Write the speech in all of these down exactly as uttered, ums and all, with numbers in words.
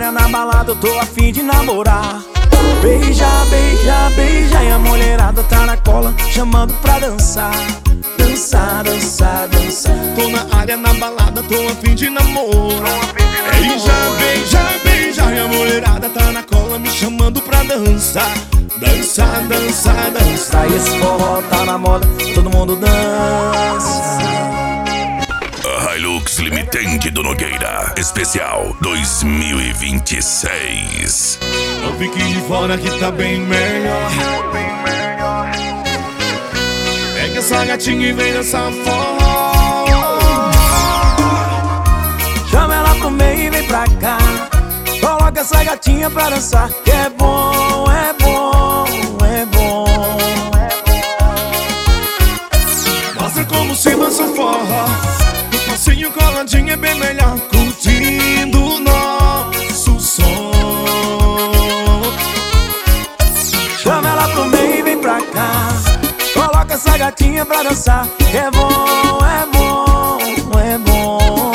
área na balada, eu tô a fim de namorar. Beija, beija, beija e a mulherada tá na cola, chamando pra dançar. Dançar, dançar, dançar. Tô na área na balada, tô a fim de namoro. Beija, beija, beija e a mulherada tá na cola, me chamando pra dançar. Dançar, dançar, dançar. E esse forró tá na moda, todo mundo dança. Hilux Limitante do Nogueira Especial dois mil e vinte e seis. Não fique de fora que tá bem melhor. Pega essa gatinha e vem dançar forró. Chama ela pro meio e vem pra cá. Coloca essa gatinha pra dançar, que é bom, é bom, é bom. Mostra como se dança forró. No passinho coladinho é bem melhor, curtindo o nosso som. Chama ela pro meio e vem pra cá. Coloca essa gatinha pra dançar, que é bom, é bom, é bom.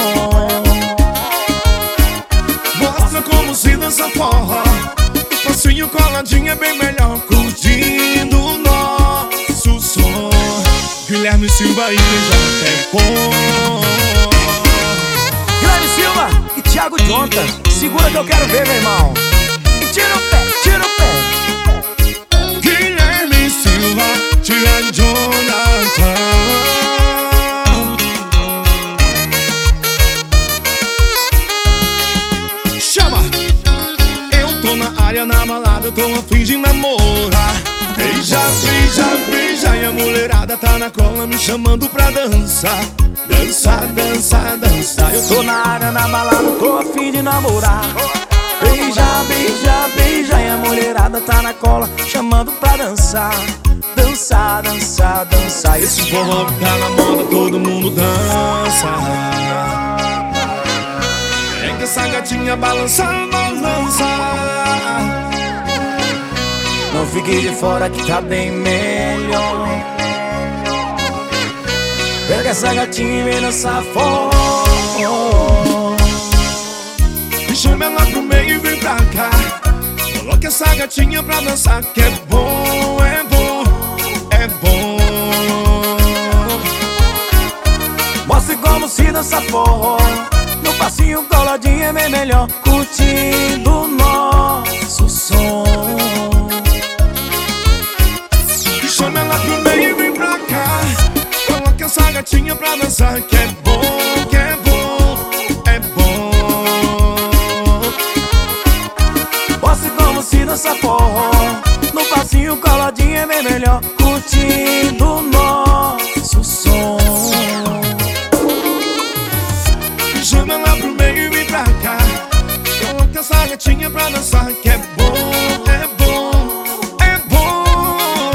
Mostra como se dança forró. No passinho coladinho é bem melhor, curtindo o nosso som. Guilherme Silva e já bom. Guilherme Silva e Thiago Jonta, segura que eu quero ver, meu irmão. E tira o pé, tira o pé. Guilherme Silva, Thiago Jonta. Chama! Eu tô na área, na balada, eu tô a fim de namorar. Beija, beija, beija e a mulherada tá na cola, me chamando pra dançar. Dançar, dançar, dançar. Eu tô na área, na balada, tô a fim de namorar. Beija, beija, beija e a mulherada tá na cola, chamando pra dançar. Dançar, dançar, dançar. Esse forró tá na moda, todo mundo dança. Pega essa gatinha balançando, balança. Não fique de fora que tá bem melhor. Pega essa gatinha e vem dançar forró. Chama ela pro meio e vem pra cá. Coloca essa gatinha pra dançar, que é bom, é bom, é bom. Mostre como se dança forró. No passinho coladinho é bem melhor, curtindo o nosso som. Chama ela pro meio e vem pra cá. Coloca essa gatinha pra dançar, que é bom, que é bom, é bom. Mostre como se dança forró. No passinho coladinho é bem melhor, curtindo o nosso som. Chama ela pro meio e vem pra cá. Coloca essa gatinha pra dançar, que é bom, é bom, é bom.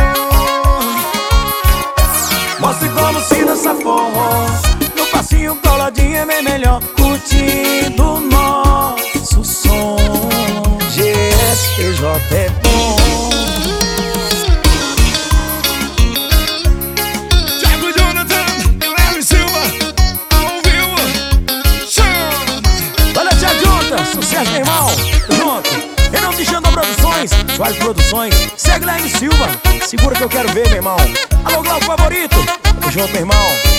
Mostre como se dança forró. No passinho coladinho é bem melhor, curtindo o nosso som. G S P J é bom. Thiago Jonathan, Guilherme Silva, ao vivo. Chama! Olha, Thiago Jonathan, sucesso, meu irmão. Junto. Renan Bichando Produções, Suárez Produções. Segue Guilherme Silva, segura que eu quero ver, meu irmão. Alô, Glauco Favorito. Tamo junto, meu irmão.